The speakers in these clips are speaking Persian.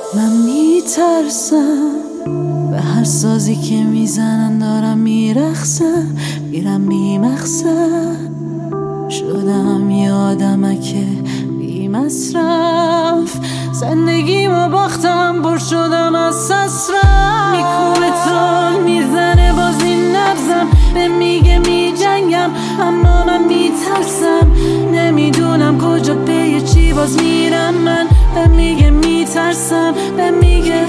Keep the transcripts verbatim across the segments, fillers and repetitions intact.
من میترسم به هر سازی که میزنن دارم میرخصم، میرم میمخصم. شدم یه آدمک بی مصرف، زندگیمو باختم پر شدم از سسرم. میکوبه تون میزنه باز این نبزم، به میگه میجنگم اما من میترسم. نمیدونم کجا پی چی باز میرم من، به میگه میترسم، به میگه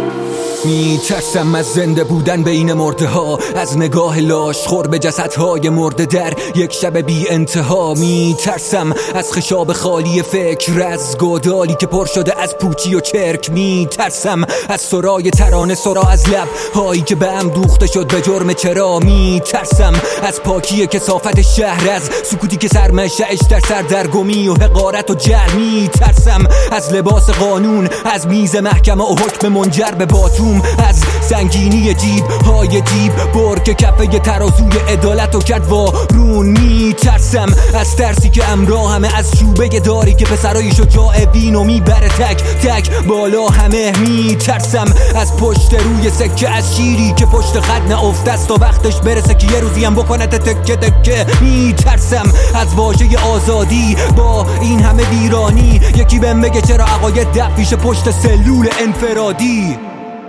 میترسم از زنده بودن بین مرده ها، از نگاه لاش خور به جسدهای مرده در یک شب بی انتها. میترسم از خشاب خالی فکر، از گودالی که پر شده از پوچی و چرک. میترسم از سرای ترانه سرا از لب هایی که به هم دوخته شد به جرم چرا. میترسم از پاکی کثافت شهر، از سکوتی که سرمشه‌اش در سردرگمی و حقارت و جهل. میترسم از لباس قانون، از میز محکمه و حکم منجر به باتوم، از سنگینی جیب های دیب بر که کفه ترازوی عدالت و کرد وارون. میترسم از ترسی که امرا همه، از چوبه داری که پسرای شجاع وینو میبره تک تک بالا همه. میترسم از پشت روی سکه، از شیری که پشت خط نافته است تا وقتش برسه که یه روزی هم بکنه تکه تکه. میترسم از واژه آزادی با این همه ویرانی، یکی بهم بگه چرا عقاید دفیش پشت سلول انفرادی.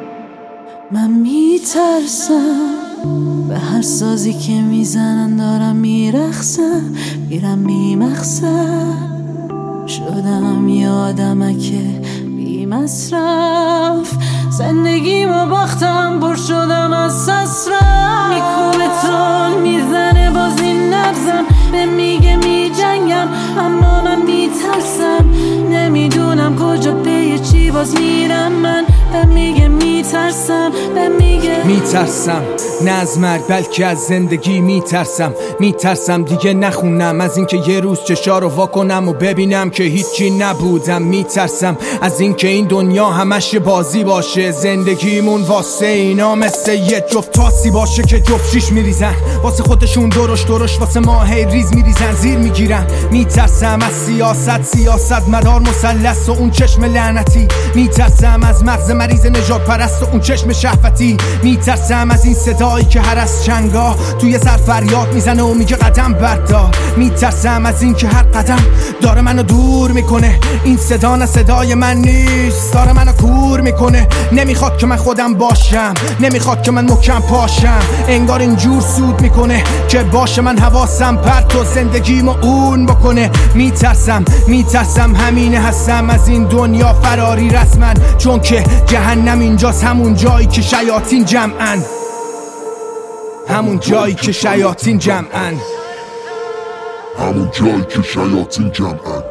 من میترسم به هر سازی که میزنن دارم میرخصم، میرم میمخصم. شدم یه آدمک بی مصرف، زندگیمو باختم پر شدم از سسرم. میکوبه تون میزنه باز این نبزم، به میگه میجنگم اما من میترسم. نمیدونم کجا پی چی باز میرم من، به میگه میترسم، به میگه میترسم نه از مرگ بلکه از زندگی. میترسم میترسم دیگه نخونم، از اینکه یه روز چشا رو واکنم و ببینم که هیچی نبودم. میترسم از اینکه این دنیا همش بازی باشه، زندگیمون واسه اینا مثل یه جفت تاسی باشه که جفت شیش میریزن واسه خودشون، درش درش واسه ما هی ریز میریزن زیر میگیرن. میترسم از سیاست سیاست مدار مثلث و اون چشم لعنتی. میترسم از مغز مریض نجات پرست و اون چشم شهوتی. میترسم از این صدایی که هر از چنگا توی سر فریاد میزنه و میگه قدم بردار. میترسم از این که هر قدم داره منو دور میکنه، این صدا نه صدای من نیست، داره منو کور میکنه. نمیخواد که من خودم باشم، نمیخواد که من محکم پاشم، انگار اینجور سود میکنه که باشه من حواسم پرت و زندگیمو اون بکنه. میترسم میترسم همینه هستم از این دنیا فراری رسما، چون که جهنم اینجاست، همون جایی که شیاطین جمعن، همون جایی که شیاطین جمعن، همون جایی که شیاطین جمعن.